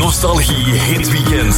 Nostalgie Hit Weekend.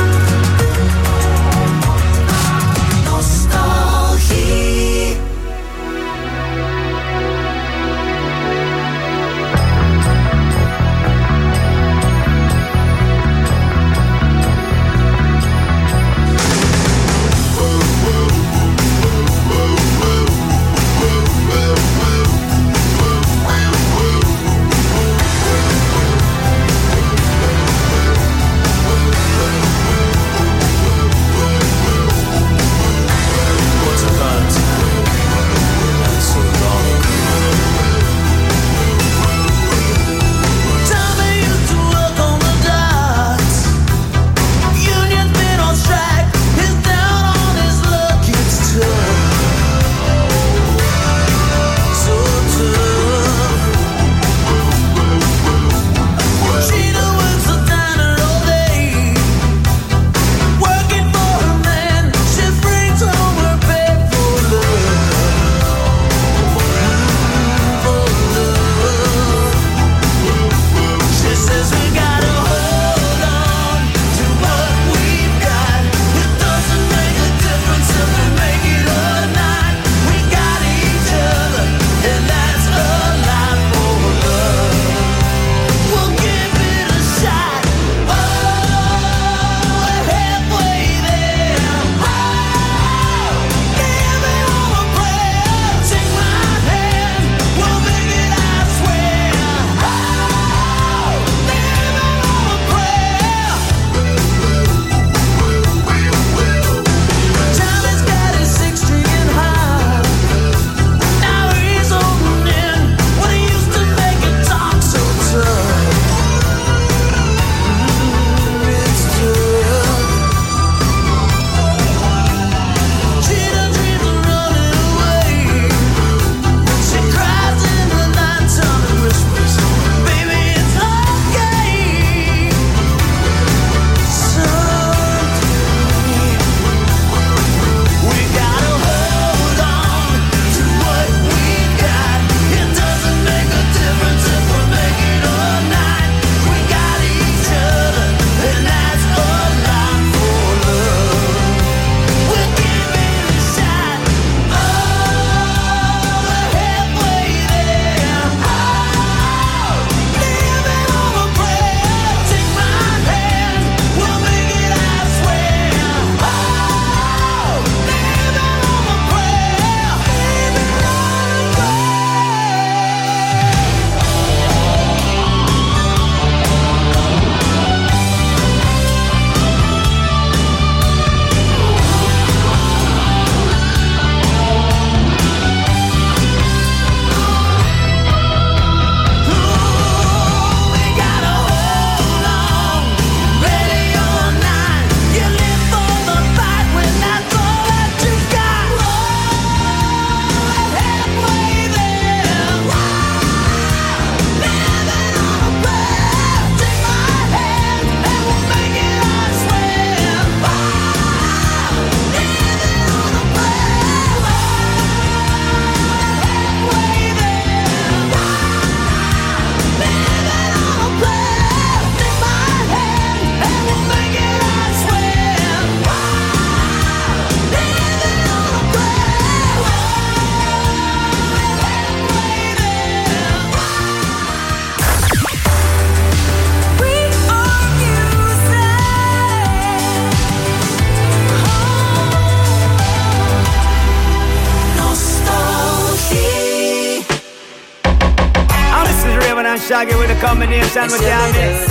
Shaggy with a combination with your mix.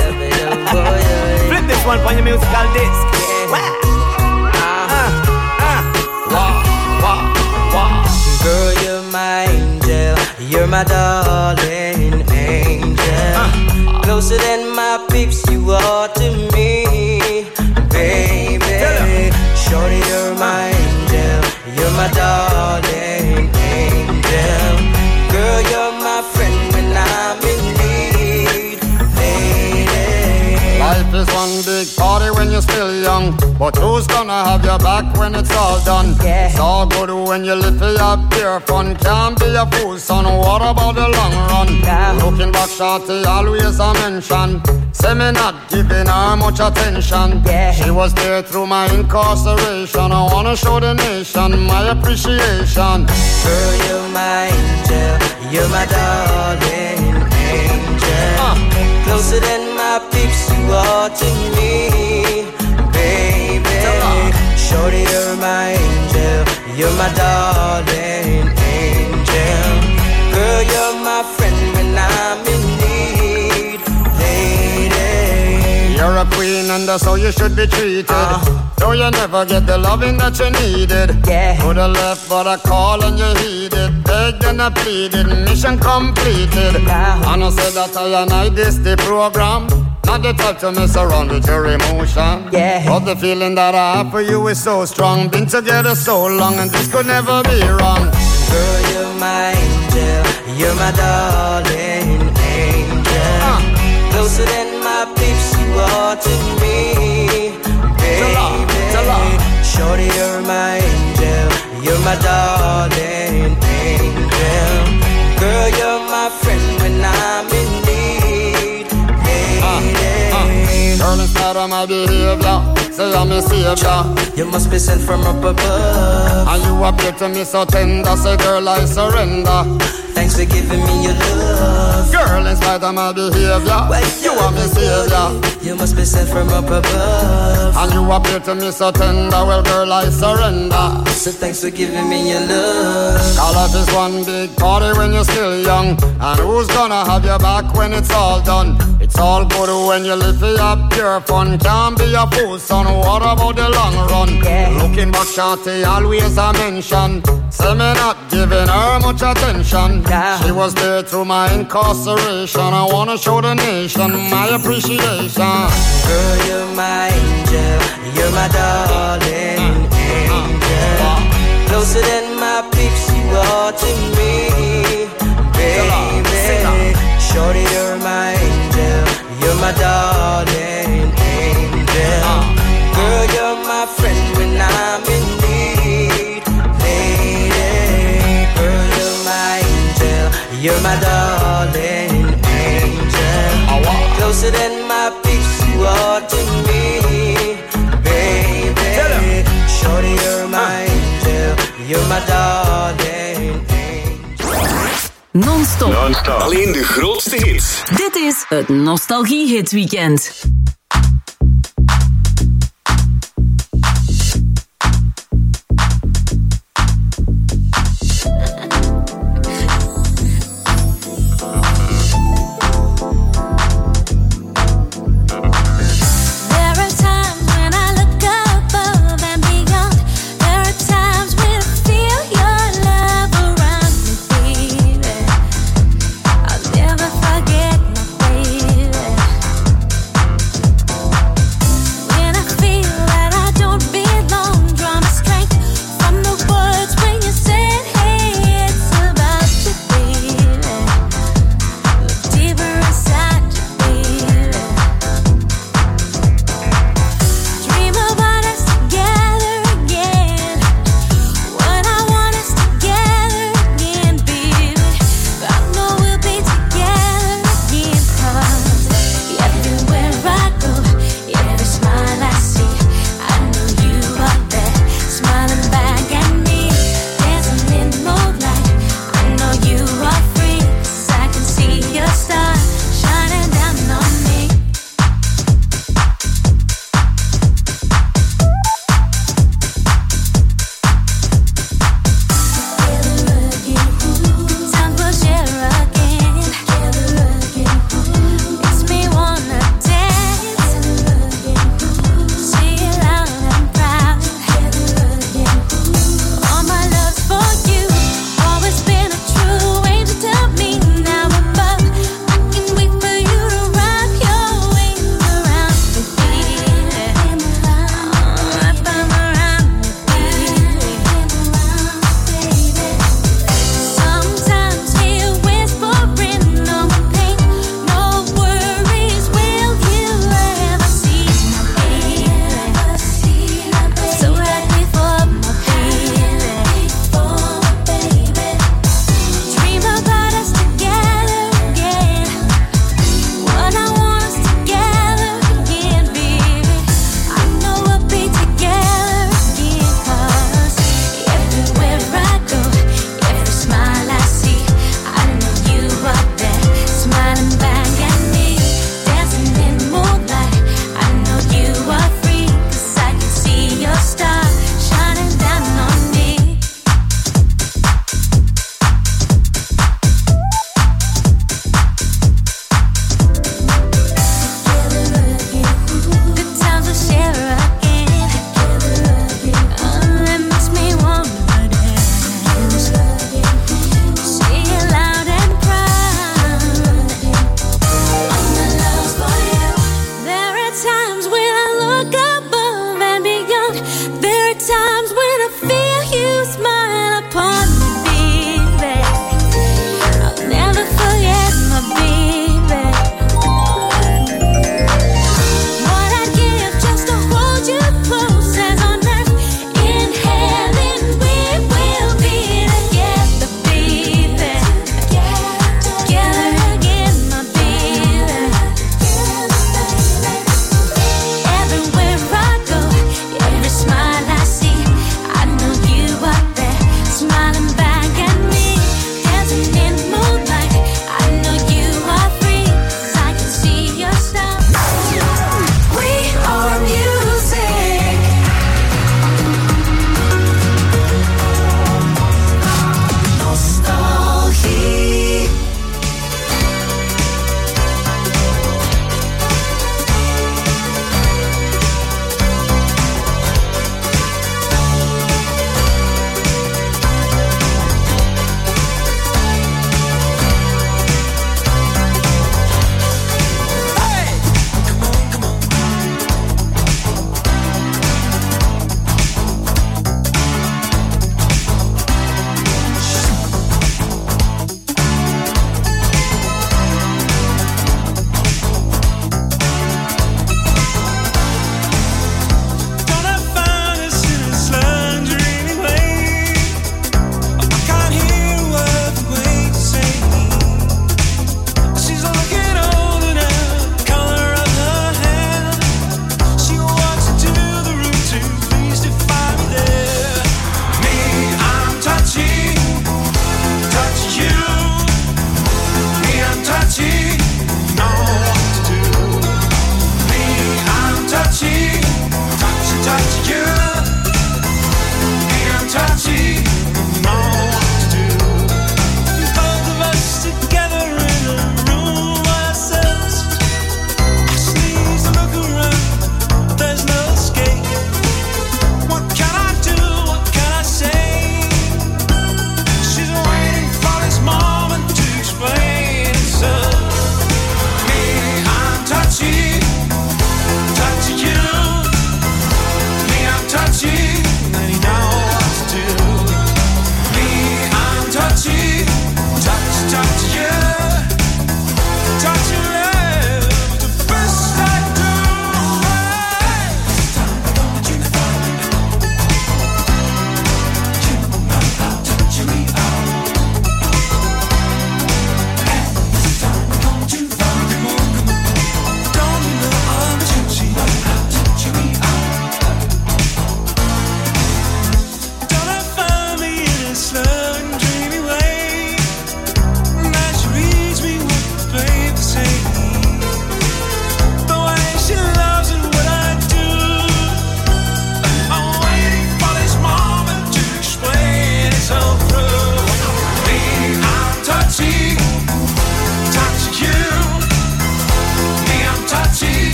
Flip this one on your musical disc. Girl, you're my angel. You're my darling angel. Closer than my peeps, you are to me, baby. Shorty, you're my angel. You're my darling angel. Girl, you're my friend when I'm in need, lady. Life is one big party when you're still young, but who's gonna have your back when it's all done? Yeah. It's all good when you live for your pure fun. Can't be a fool, son, what about the long run? Nah. Looking back, shorty, always a mention. Say me not giving her much attention. Yeah. She was there through my incarceration. I wanna show the nation my appreciation. Girl, you're my angel, you're my darling angel. Closer than my peeps, you are to me, baby. Shorty, you're my angel, you're my darling angel. Girl, you're my friend when I'm in need, lady. You're a queen and that's how you should be treated. Though you never get the loving that you needed. Yeah. Could have left but I called and you heeded. Begged and I pleaded, mission completed. Nah. And I said that I this the program. Not the type to mess around with your emotion. Yeah. But the feeling that I have for you is so strong. Been together so long and this could never be wrong. Girl, you're my angel, you're my darling angel. Closer than my peeps, you are to me, baby. Shorty, you're my angel, you're my darling angel. Girl, you're my friend when I'm in need, lady. Girl, instead of my behavior, say I'm a savior. You must be sent from up above. And you appear to me so tender. Say girl, I surrender. Thanks for giving me your love. Girl, in spite of my behavior, you are my savior. You must be sent from up above. And you appear to me so tender. Well, girl, I surrender. So thanks for giving me your love. Our life is one big party when you're still young. And who's gonna have your back when it's all done? It's all good when you live for your pure fun. Can't be a fool, son, what about the long run? Yeah. Looking back, shorty, always a mention. Say me not giving her much attention. Nah. She was there through my incarceration. I wanna show the nation my appreciation. Girl, you're my angel, you're my darling angel. Closer than my peeps, you are to me, baby. Shorty, you're my angel, you're my darling angel. Girl, you're my friend when I'm in need, lady. Girl, you're my angel, you're my darling angel. Closer than my peeps, you are to me, baby. Shorty, you're my angel, you're my darling angel. Non-stop. Alleen de grootste hits. Dit is het Nostalgie Hits Weekend.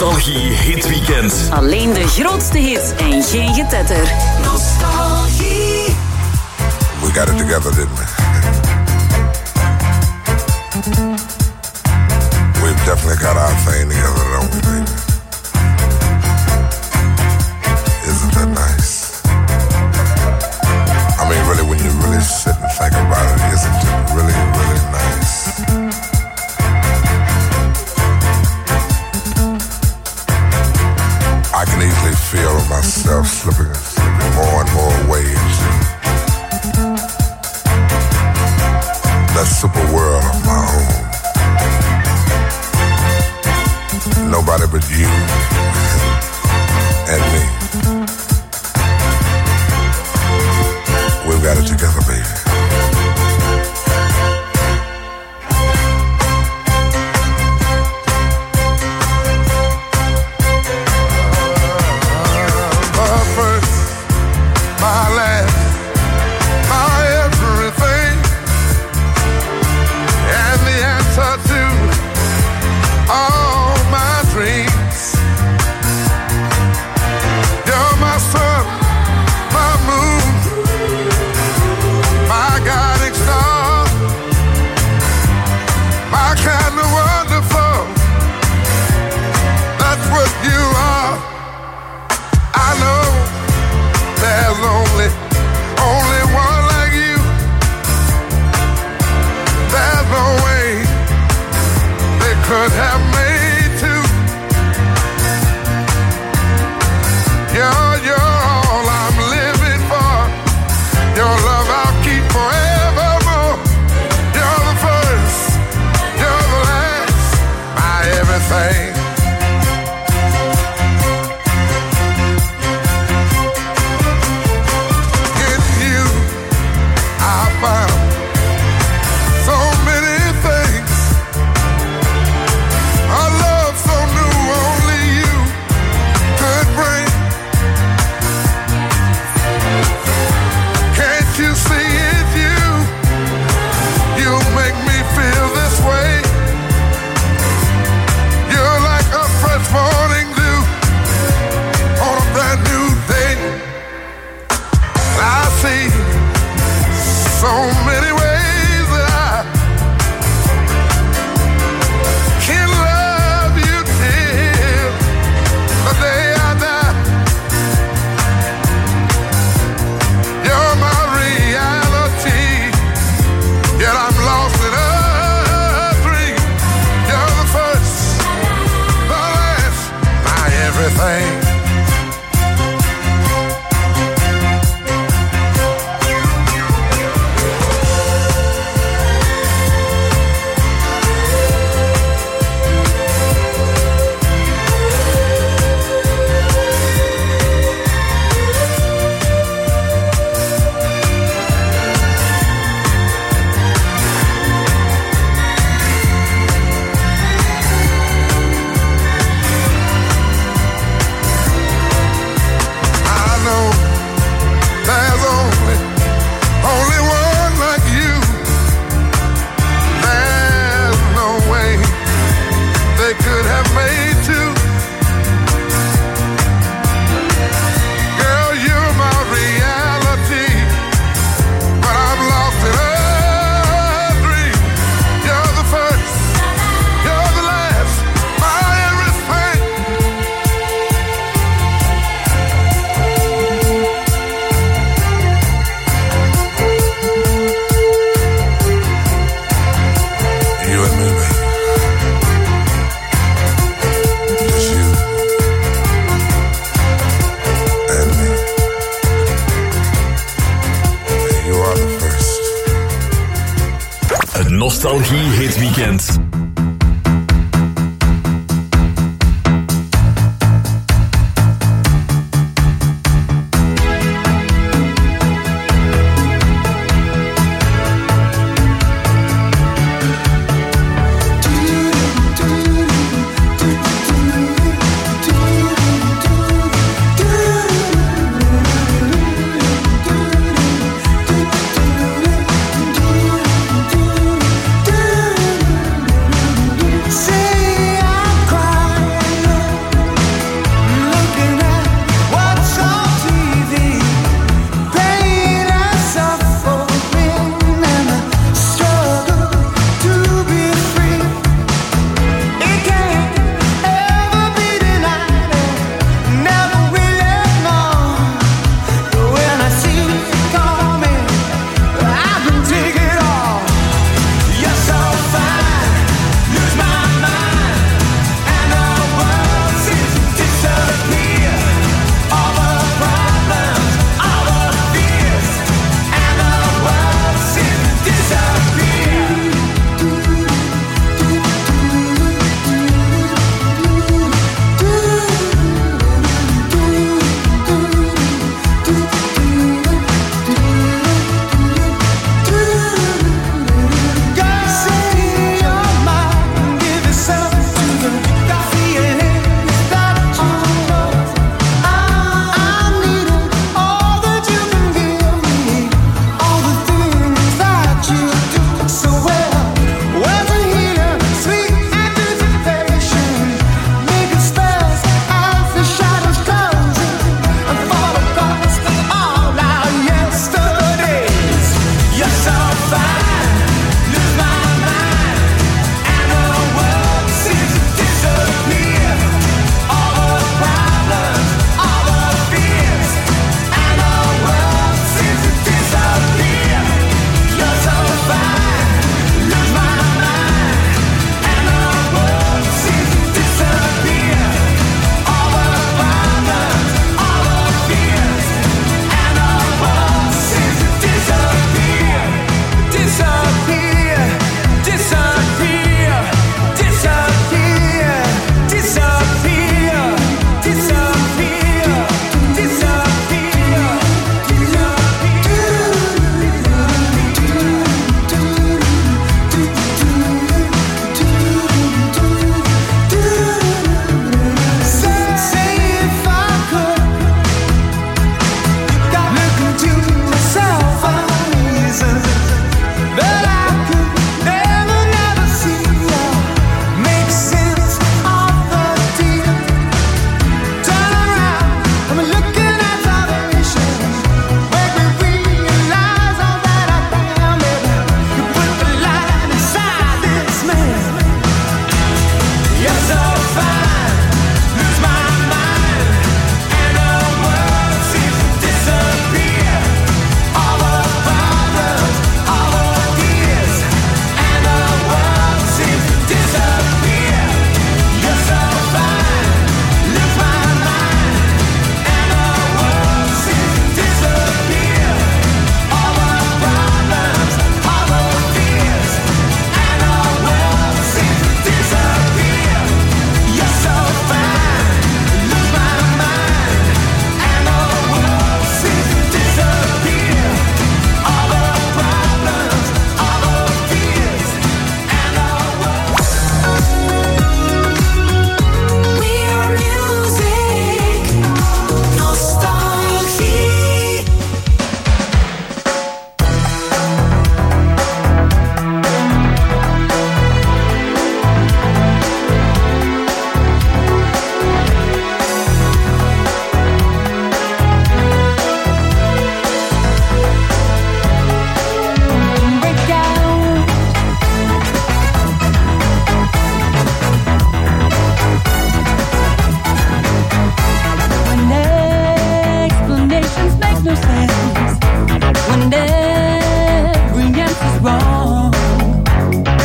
Nostalgie Hit Weekend. Alleen de grootste hits en geen getetter. Nostalgie. We got it together, didn't we? We've definitely got our thing together, don't we, baby? Isn't that nice? I mean, really, when you really sit and think about it, isn't it really, really nice? I can easily feel myself slipping more and more away into that super world of my own. Nobody but you and me. We've got it together, baby. Nostalgie Hit Weekend.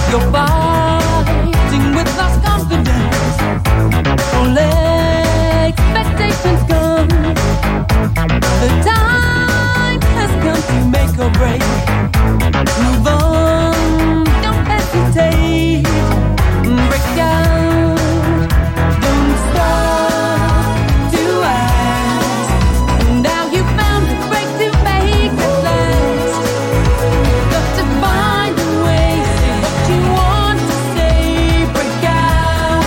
You're fighting with lost confidence. Don't let expectations come. The time has come to make or break. Move on, don't hesitate. Break out, don't stop to ask. Now you found a break to make it last. Got to find a way, say what you want to say. Break out.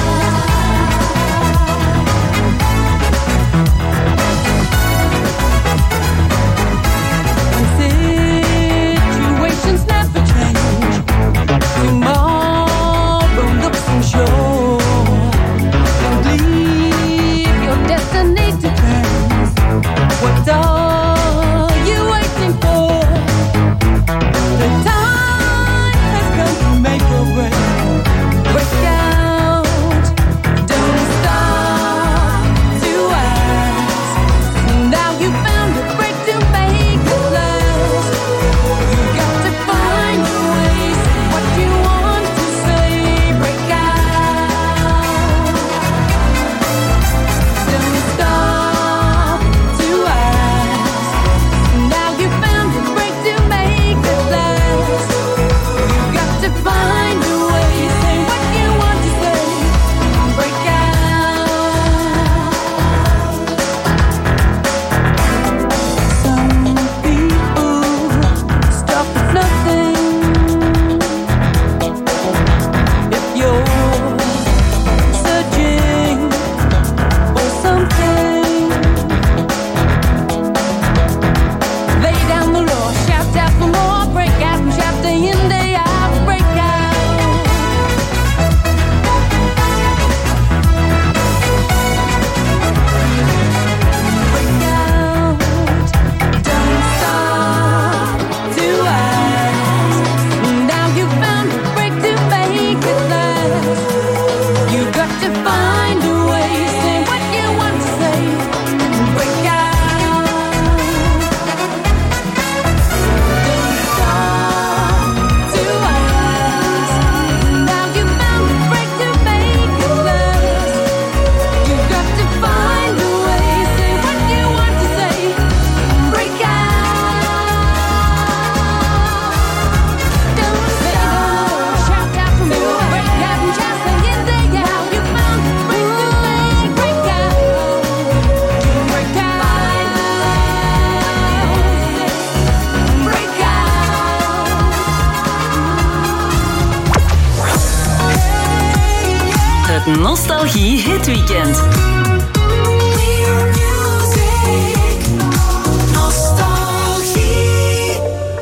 Situations never change. Tomorrow looks unsure. Don't leave your destiny to chance. What are you waiting for? The time has come to make or break. Break out. Don't stop to ask. Now you found a break to make it last. You got to find a way. Say what you want to say. Break out. Don't stop to ask. Now you found a break to make it last. You got to find a way. Say what you want to say. Break out. Some people stop at nothing. If you're searching for something, lay down the law, shout out for more. Break out and shout day in, day out. Break out. Break out. Don't stop to ask. Now you found a break to make it last. You got to find a way. Say what you want to say. Break out. Don't stop to ask. Now you found a break to make it last. You got to find a way. Say what you want to say. Break out. Don't stop. Shout out for more. Break out and shout day in, day out. You found a break to make. Break out. Break out. Break out. Het Nostalgie Hit Weekend. Meer music, nostalgie.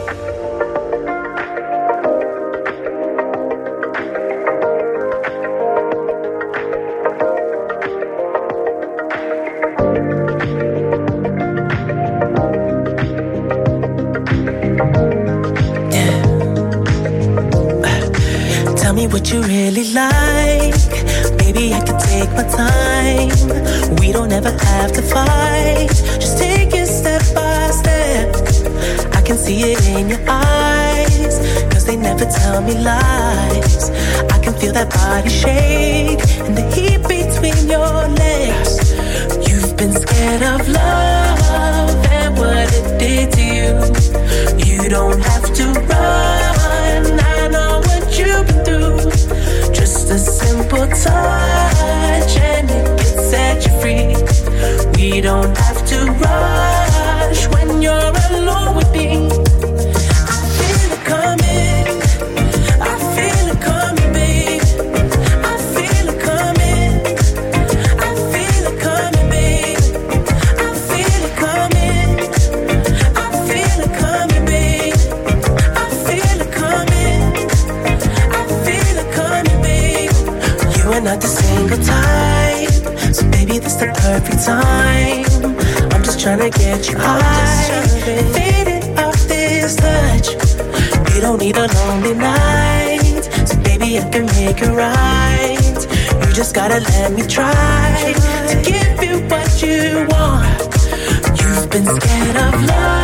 Tell me what you really like. Baby, I can take my time. We don't ever have to fight. Just take it step by step. I can see it in your eyes, 'cause they never tell me lies. I can feel that body shake and the heat between your legs. You've been scared of love and what it did to you. You don't have to run. I know what you've been through. Just a simple touch and it can set you free. We don't have to rush when you're alone with me. I feel it coming. I feel it coming, babe. I feel it coming. I feel it coming, babe. I feel it coming. I feel it coming, babe. I feel it coming. I feel it coming, babe. You are not the single type, so baby, this the perfect time. I'm just trying to get you high, faded off this touch. You don't need a lonely night, so baby, I can make it right. You just gotta let me try to give you what you want. You've been scared of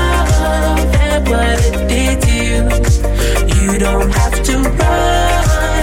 love and what it did to you. You don't have to run.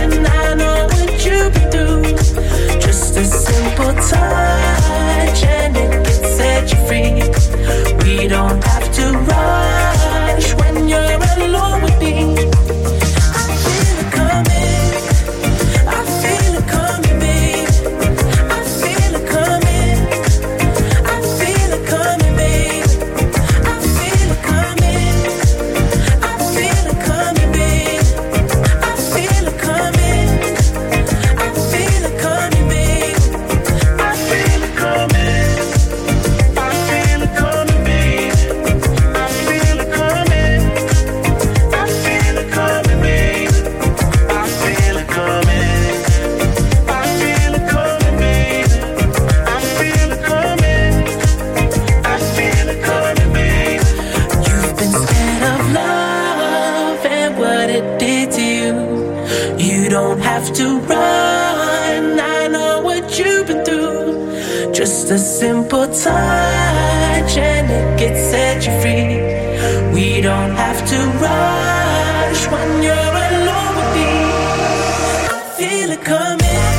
don't have to run. I know what you've been through. Just a simple touch and it gets set you free. We don't have to rush when you're alone with me. I feel it coming.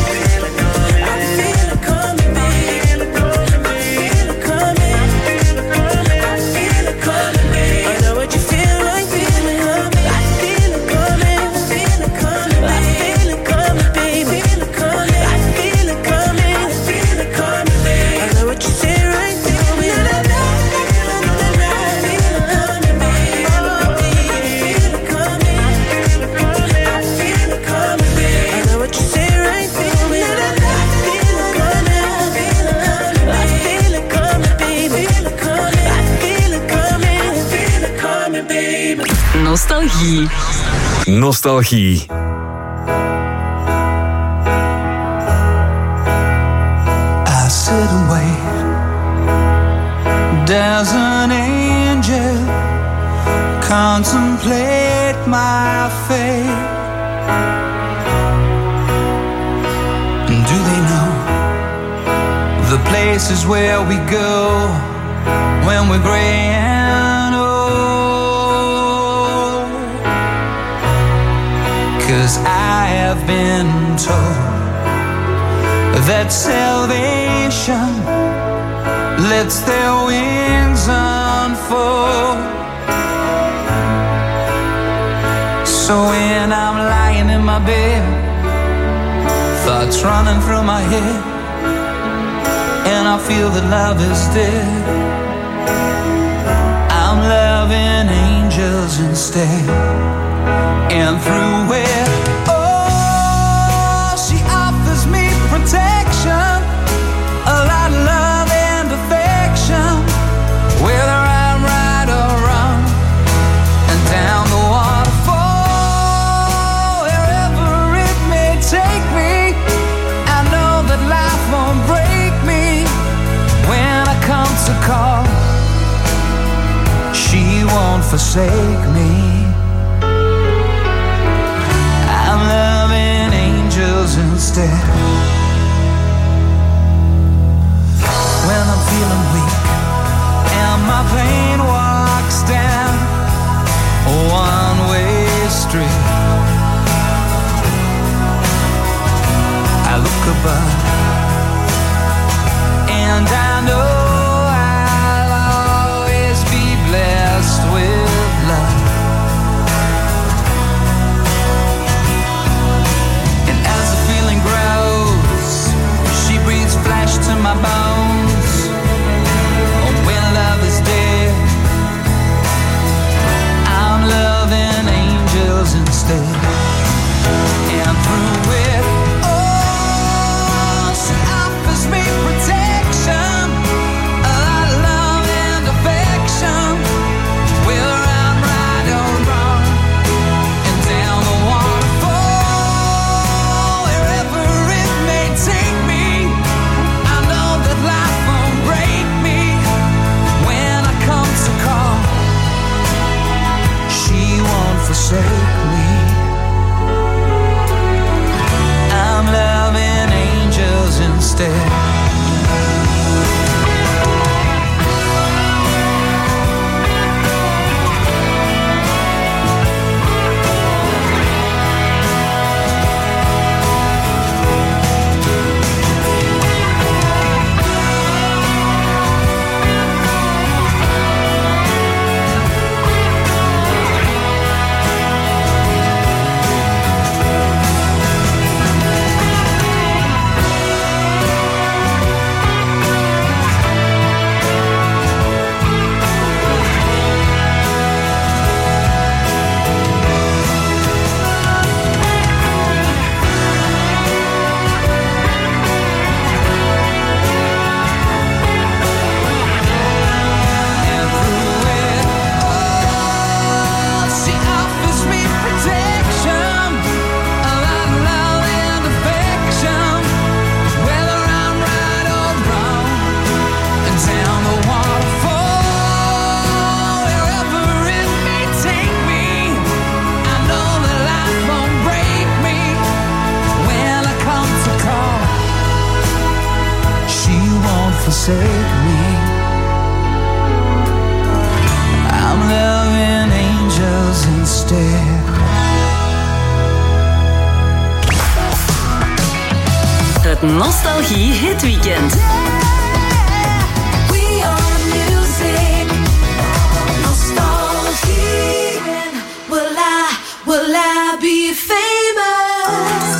Nostalgie. Nostalgie. I sit and wait. There's an angel contemplate my fate. Do they know the places where we go when we're gray and old? 'Cause I have been told that salvation lets their wings unfold. So when I'm lying in my bed, thoughts running through my head, and I feel that love is dead, I'm loving angels instead. And through it, oh, she offers me protection, a lot of love and affection, whether I'm right or wrong, and down the waterfall, wherever it may take me, I know that life won't break me when I come to call. She won't forsake me. I'm loving angels instead. When I'm feeling weak and my pain walks down a one-way street, I look above and I know I'll always be blessed with love. And as the feeling grows, she breathes flesh to my bones. Oh, when love is dead, I'm loving angels instead. And through it all, forsake me. I'm loving angels instead. Het Nostalgie Hit Weekend. We are music. Nostalgie. Will I be famous?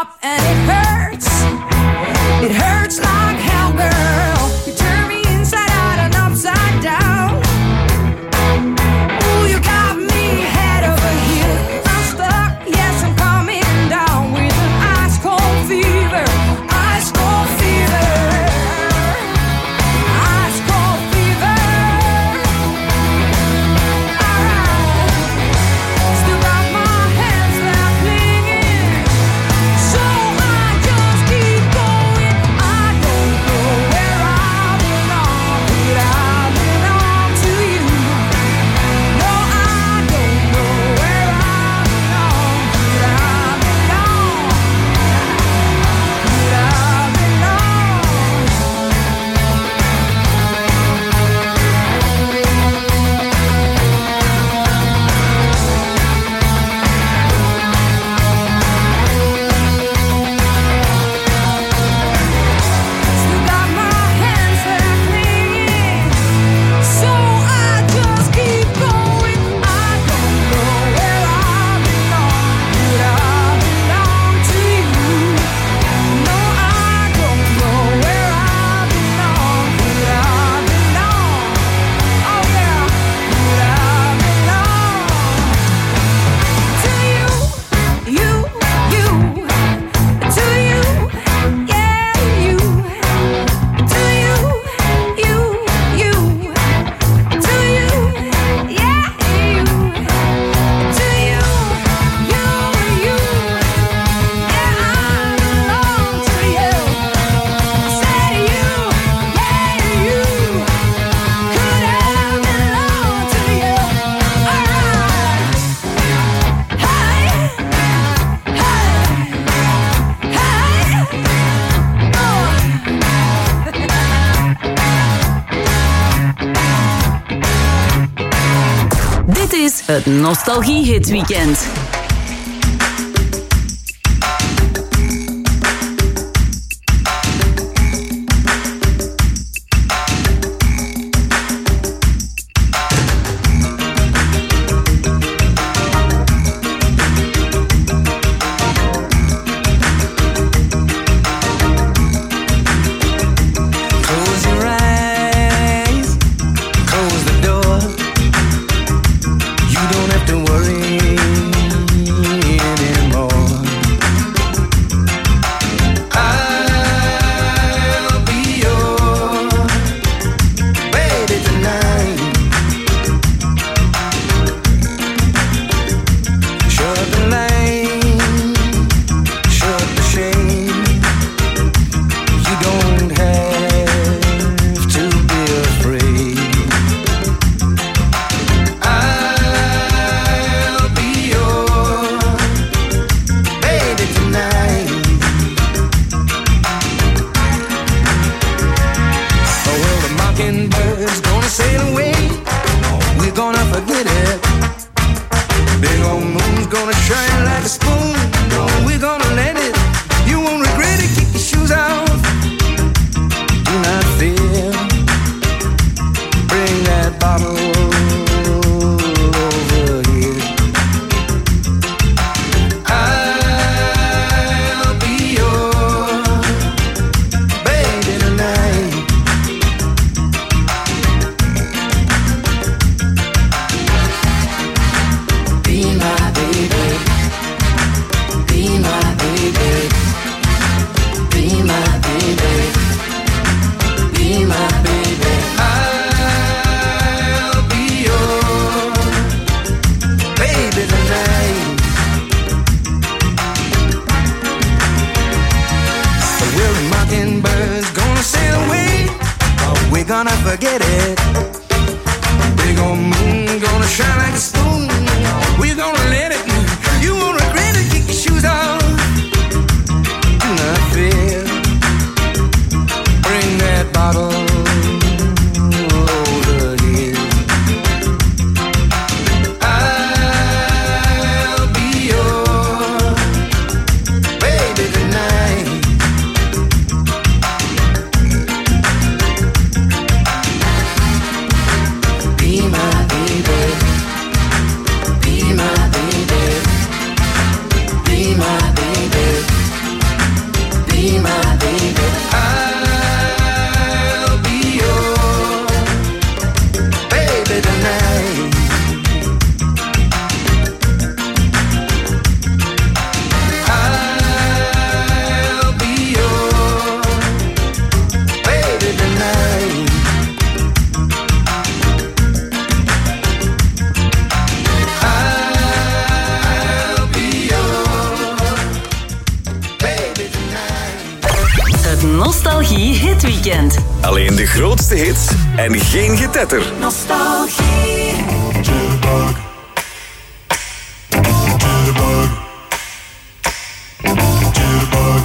up and it hurts. It hurts like hell, girl. You turn me inside out and upside down. Ooh, you got me head over heels. I'm stuck, yes, I'm coming down with an ice cold fever. Ice cold fever. Ice cold fever. Alright. Still got my hands there clinging. So I just keep going. I don't know where I belong. But I belong to you. No, I don't know where I belong. But I belong. But I still got my hands there clinging. So I just keep going. I don't know where I belong, but I belong to you. No, I don't know where I belong, but I belong. Oh yeah, but I belong to you, you, to you, yeah, you, to you, you, to you, yeah, you, to you, you, yeah, I belong to you. I said you, yeah, you, could I belong to you? Alright, hey, Dit is het Nostalgie Hit Weekend. Close your eyes, close the door. You don't have to worry anymore. I'll be your baby tonight. Shut the light, shut the shade. You don't have to be afraid. I'll be your baby tonight. Oh, well, the mockingbird's gonna sail away. Oh, we're gonna forget it. Big old moon's gonna shine like a spoon. Oh, we're gonna let it. You won't regret it. Kick your shoes off. Do not fear. Bring that bottle over here. I'll be your baby tonight. Be my baby. Be my baby. Be my baby. Be my baby. I'll be your baby tonight. Well, the mockingbird's gonna sail away. Oh, we're gonna forget it. Big old moon gonna shine like a spoon. We're gonna let it. You won't regret it. Kick your shoes off. Do not fear. Bring that bottle over here. I'll be your baby tonight. Be my baby. Hitweekend. Alleen de grootste hits en geen getetter. Nostalgie. Jitterbug. Jitterbug. Jitterbug.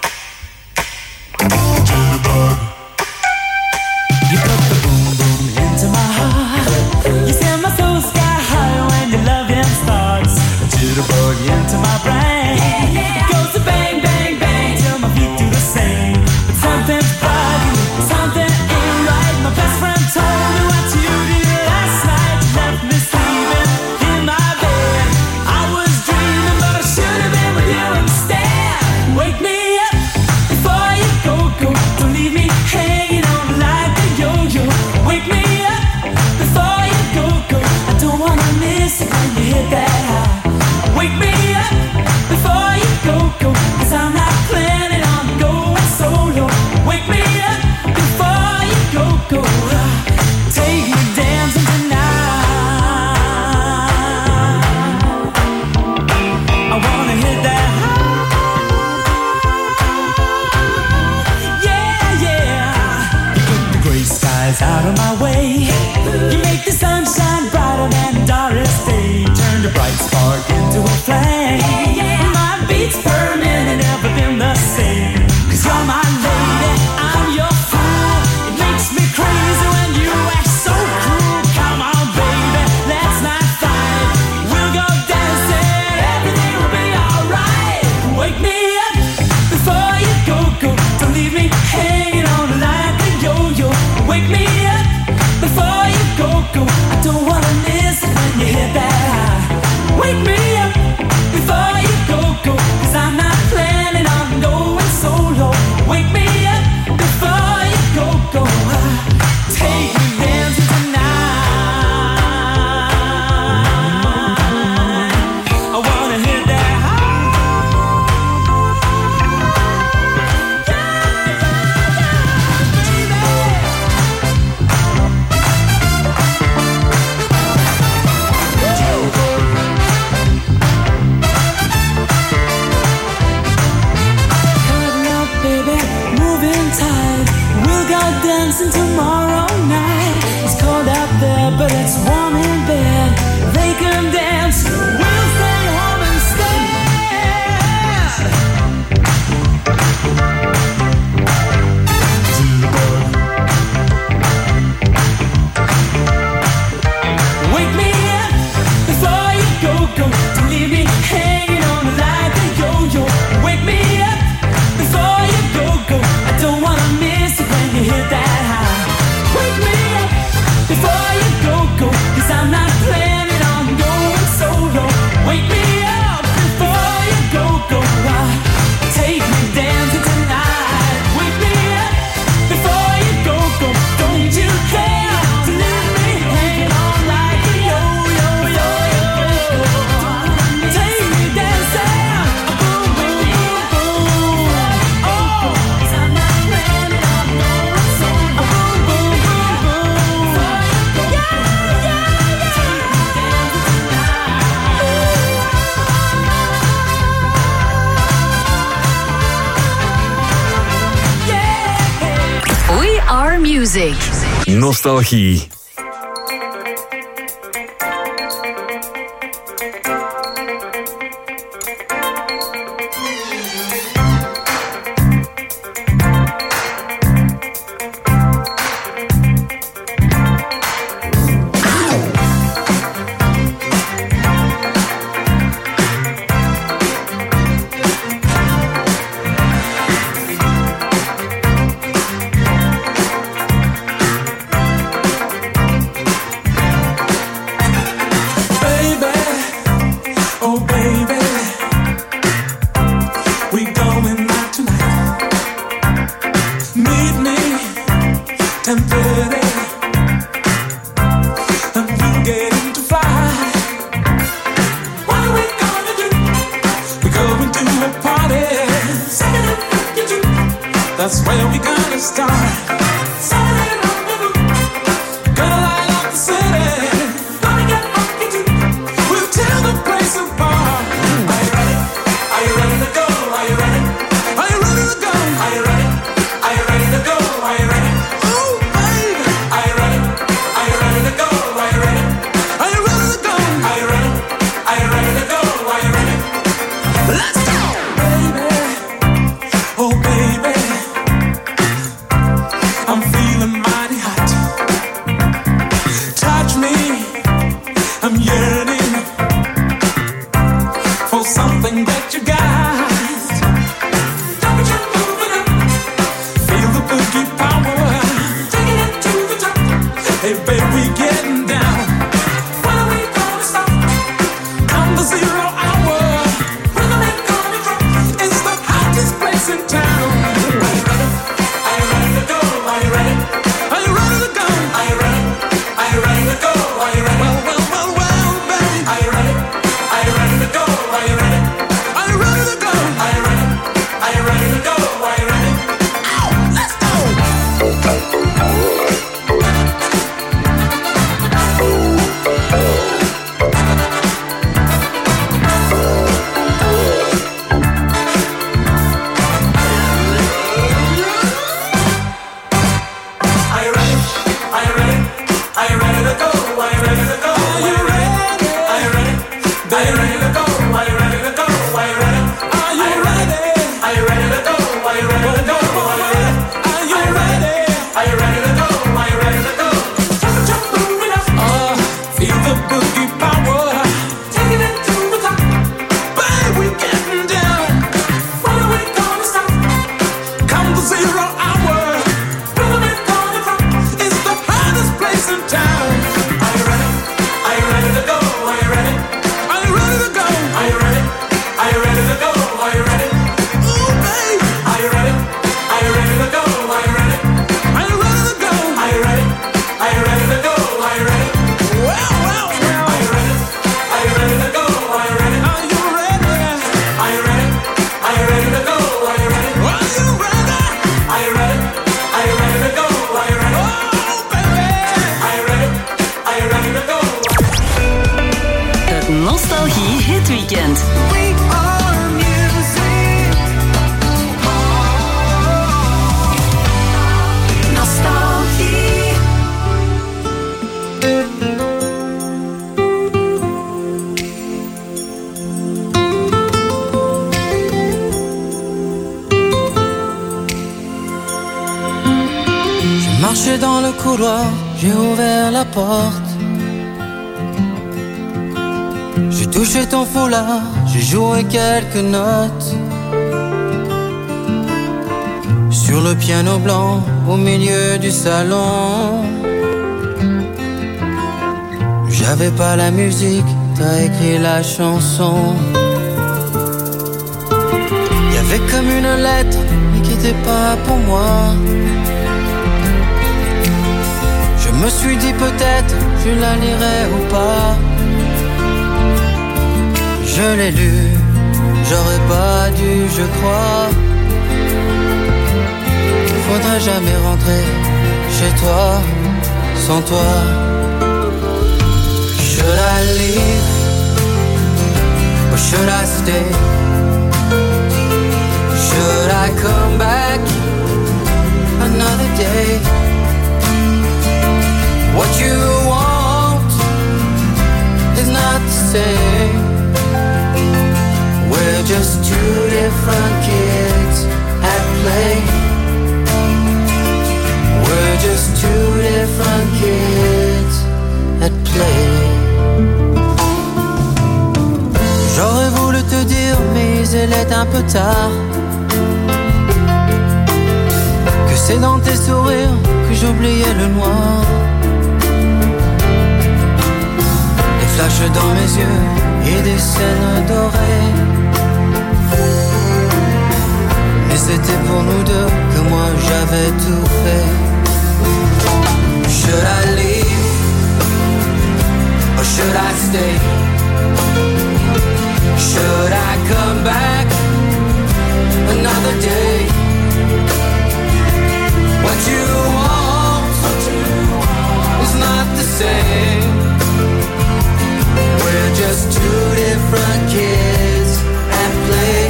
Jitterbug. You put the boom boom into my heart. You send my soul sky high when your loving starts. A jitterbug into my brain. It goes to bang bang bang till my feet do the same. But something's bugging me, something ain't right. My best friend told me what you did last night. You left me sleeping in my bed. I was dreaming, but I should have been with you instead. Wake me up before you go. Don't leave me hanging on like a yo-yo. Wake me up before you go. I don't wanna miss it when you hit that high. Wake me up before you go. 'Cause I'm not planning on going solo. Wake me up before you go. Take me dancing tonight. I wanna hit that high. Yeah, yeah. You put the gray skies out of my way. You make the sunshine brighter than Doris Day. Turn the bright spark into a flame. My beats per minute never been the same. 'Cause you're my lady, I'm your fool. It makes me crazy when you act so cruel. Come on, baby, let's not fight. We'll go dancing, everything will be alright. Wake me up before you go. Don't leave me hanging on like a yo-yo. Wake me up before you go. I don't wanna miss it when you hit that high. Wake me up before you go. 'Cause I'm not planning on going solo. Wake me up before you go. Take me dancing tonight. I wanna hit that high. Cutting up, baby, moving tight. We'll go dancing tomorrow night. It's cold out there, but it's warm in bed. They can dance, we'll stay home instead. Wake me up before you go. Don't leave me hanging on like a yo-yo. Wake me up before you go. I don't wanna miss it when you hit that high. Wake me up before you go. 'Cause I'm not planning on going solo. Wake me up before you go. Take me dancing tonight. Wake me up before you go. Don't you care to leave me hanging on like a yo-yo. Take me dancing, boom, boom, boom, boom. Oh, 'cause I'm not planning on going solo. Boom, boom, boom, boom. Yeah, yeah, yeah. Take me dancing tonight. Yeah. We are music. Nostalgie. That's where we gonna start. Gonna light up the city. Gonna get funky too. We'll tear the place apart. Are you ready? Are you ready to go? Are you ready? Are you ready to go? Are you ready? Are you ready to go? Are Hit Weekend. J'ai marché dans le couloir, j'ai ouvert la porte. J'ai touché ton foulard, j'ai joué quelques notes. Sur le piano blanc, au milieu du salon. J'avais pas la musique, t'as écrit la chanson. Y'avait comme une lettre, mais qui était pas pour moi. Je me suis dit peut-être, je la lirai ou pas. Je l'ai lu, j'aurais pas dû, je crois. Faudrait jamais rentrer chez toi, sans toi. Should I leave or should I stay? Should I come back another day? What you want is not the same. We're just two different kids at play. We're just two different kids at play. J'aurais voulu te dire, mais il est un peu tard. Que c'est dans tes sourires que j'oubliais le noir. Des flashs dans mes yeux et des scènes dorées. Mais c'était pour nous deux que moi j'avais tout fait. Should I leave or should I stay? Should I come back another day? What you want is not the same. We're just two different kids at play.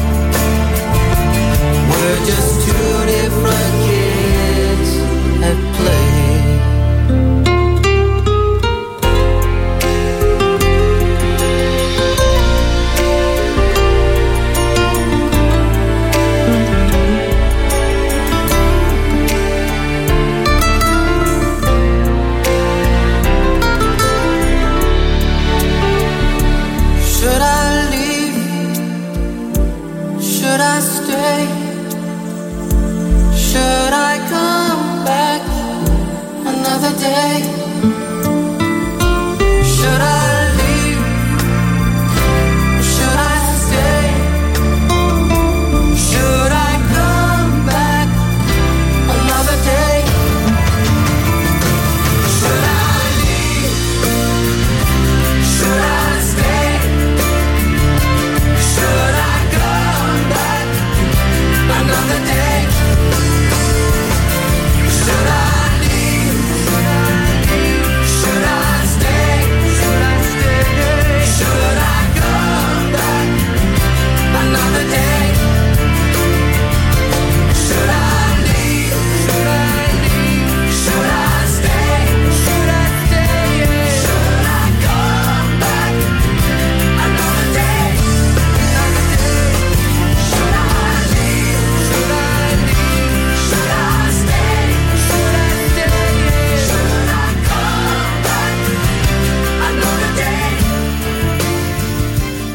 We're just two different kids at play. Should I leave? Should I stay? Should I come back another day?